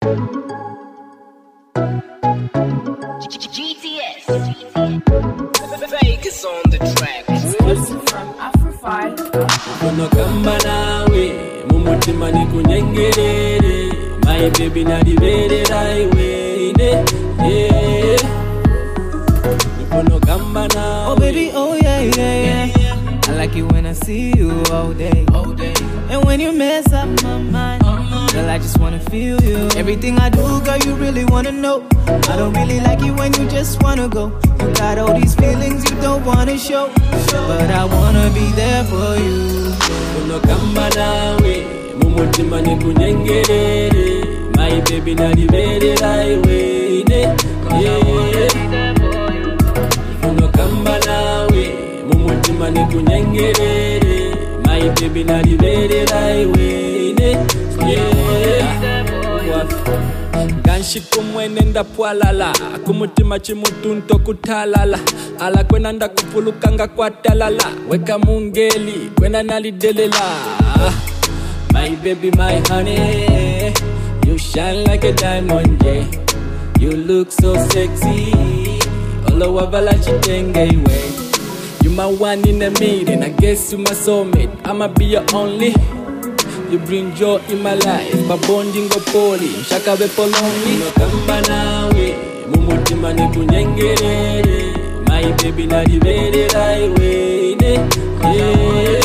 GTS. Vegas on the track. Exclusive from Afro5. Kono kamba nawe mumutima nikunyengerere. My baby nadibere highway yeah. Kono kamba nawe. Oh baby, oh yeah. I like it when I see you all day. And when you mess up my mind, girl, I just wanna feel you. Everything I do, girl, you really wanna know. I don't really like it when you just wanna go. You got all these feelings you don't wanna show, but I wanna be there for you. Kono kamba nawe mumutima nikunyengerere. My baby nadibere highway yeah. Kono kamba nawe mumutima nikunyengerere. My baby nadibere highway yeah. Ganshi kumwene ndapwalala kumutima chimutunto kutalala ala kwena ndakupulukanga kwa talala weka mungeli kwena nalidelela. My baby my honey, you shine like a diamond yeah. You look so sexy olo wavala chitenge way. You my one in a million, I guess you my soulmate. I'ma be your only. You bring joy in my life, my bonding go poly. Shaka be polongi. No kamba nawe, mumutima nikunyengerere. My baby nadibere highway yeah.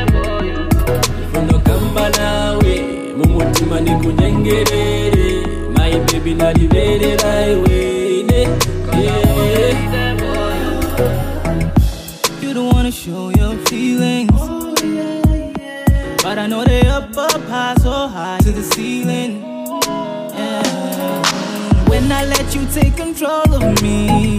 No kamba nawe, mumutima nikunyengerere. My baby nadibere highway yeah. You don't wanna show your feelings, but I know they up high, so high to the ceiling. Yeah. When I let you take control of me,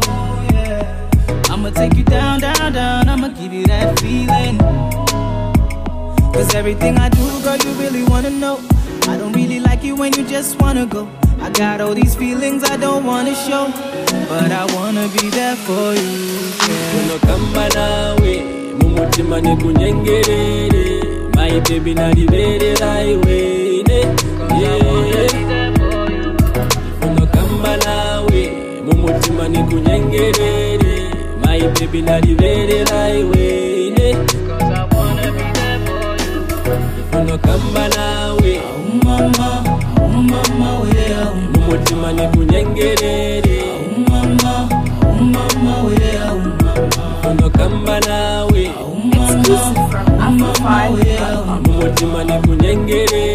I'ma take you down, I'ma give you that feeling. Cause everything I do, girl, you really wanna know. I don't really like it when you just wanna go. I got all these feelings I don't wanna show, but I wanna be there for you. Kono kamba nawe mumutima nikunyengerere. My baby nadibere highway yeah. Kono kamba nawe mumutima nikunyengerere. My baby nadibere highway yeah. Cause I wanna be there for you. Kono kamba nawe Oh mama, yeah. mumutima nikunyengerere. Oh mama, yeah. Kono kamba nawe Exclusive from Afro5. mumutima nikunyengerere.